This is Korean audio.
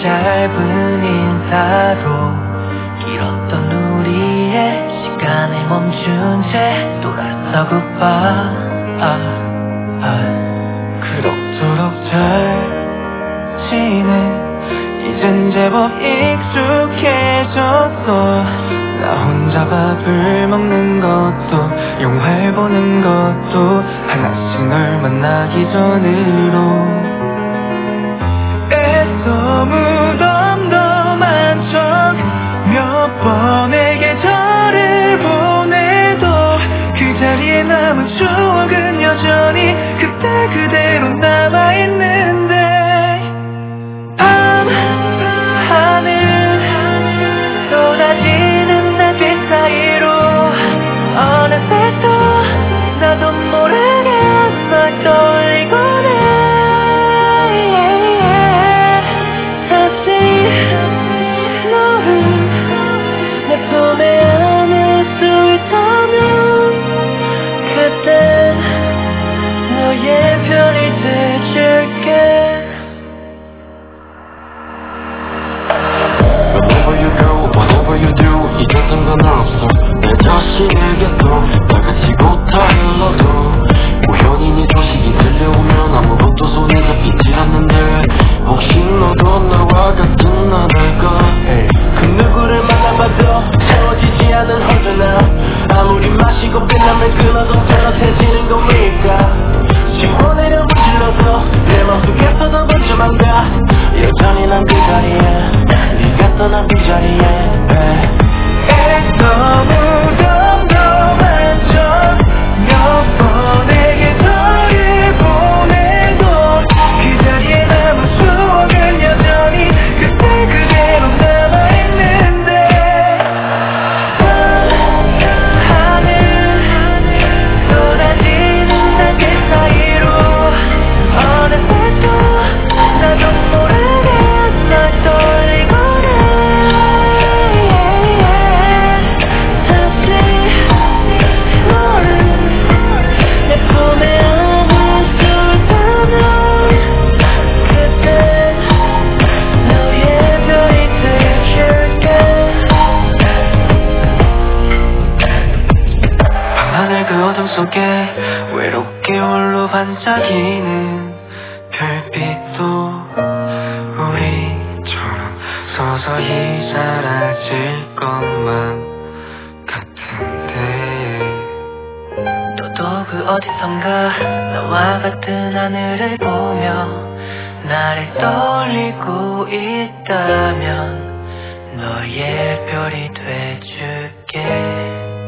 짧은 인사로 길었던 우리의 시간을 멈춘 채 돌아서 goodbye. 그럭저럭 잘 지내. 이젠 제법 익숙해졌어. 나 혼자 밥을 먹는 것도 영화를 보는 것도 하나씩 널 만나기 전으로. 애써 무덤덤한 척 몇 번의 계절을 보내도 그 자리에 남은 추억은 여전히 그때 그대로 남아있는데. 밤 하늘 쏟아지는 날빛 사이로 어느새 또 나도 모르게 널 떠올리곤 해. 다시 너를 내 품에 안을 수 있다면 그때 너의 별이 돼줄게. Whatever you do, whatever you do, 잊었던 건 없어. 내 자신에게도 다같이 고타일러도 우연히 네 소식이 들려오면 아무것도 손에 잡히지 않는데 혹시 너도 나와 같은 나날까? 그 누구를 만나봐도 채워지지 않은 허전함. 아무리 마시고 끝나면 끊어도 저렇해지는 겁니까? 시원해려 불질러도 내 맘속에서도 번져만 가. 여전히 난 그 자리에 네가 떠난 그 자리에. 애써 무덤덤한 척 몇 번의 계절을 보내도 그 자리에 남은 추억은 여전히 그때 그대로 남아있는데. 하늘 쏟아지는 날빛 사이로 어느새 또 나도 모르게 널 떠올리곤 해. 다시 너를 내 품에 안을 수 있다면 그때 너의 별이 돼줄게. 밤하늘 그 어둠 속에 외롭게 홀로 반짝이는 별빛도 우리처럼 서서히 사라질 것만 같은데. 너도 그 어디선가 나와 같은 하늘을 보며 나를 떠올리고 있다면 너의 별이 돼줄게.